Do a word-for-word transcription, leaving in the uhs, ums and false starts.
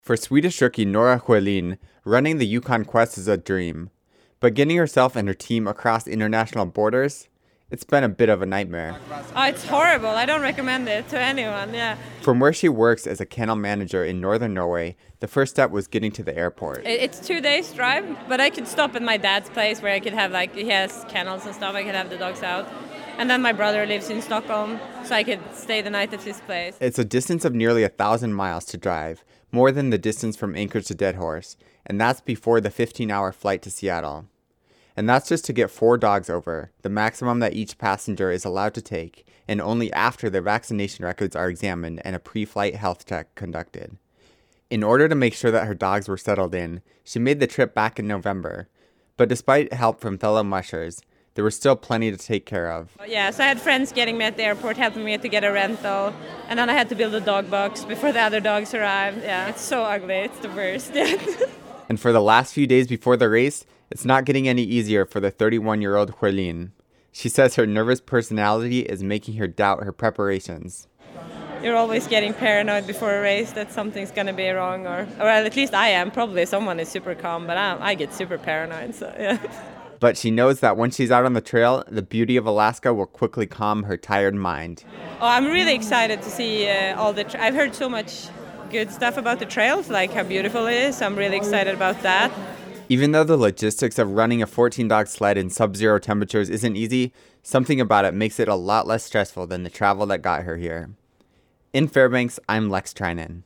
For Swedish rookie Nora Sjölin, running the Yukon Quest is a dream. But getting herself and her team across international borders, it's been a bit of a nightmare. Oh, it's horrible. I don't recommend it to anyone, yeah. From where she works as a kennel manager in northern Norway, the first step was getting to the airport. It's two days drive, but I could stop at my dad's place where I could have, like, he has kennels and stuff. I could have the dogs out. And then my brother lives in Stockholm, so I could stay the night at his place. It's a distance of nearly a thousand miles to drive, more than the distance from Anchorage to Deadhorse, and that's before the fifteen-hour flight to Seattle. And that's just to get four dogs over, the maximum that each passenger is allowed to take, and only after their vaccination records are examined and a pre-flight health check conducted. In order to make sure that her dogs were settled in, she made the trip back in November. But despite help from fellow mushers, there was still plenty to take care of. Yeah, so I had friends getting me at the airport, helping me to get a rental, and then I had to build a dog box before the other dogs arrived. Yeah, it's so ugly, it's the worst. And for the last few days before the race, it's not getting any easier for the thirty-one-year-old Sjölin. She says her nervous personality is making her doubt her preparations. You're always getting paranoid before a race that something's going to be wrong, or, or at least I am. Probably someone is super calm, but I, I get super paranoid, so yeah. But she knows that once she's out on the trail, the beauty of Alaska will quickly calm her tired mind. Oh, I'm really excited to see uh, all the... Tra- I've heard so much good stuff about the trails, like how beautiful it is. I'm really excited about that. Even though the logistics of running a fourteen-dog sled in sub-zero temperatures isn't easy, something about it makes it a lot less stressful than the travel that got her here. In Fairbanks, I'm Lex Trinan.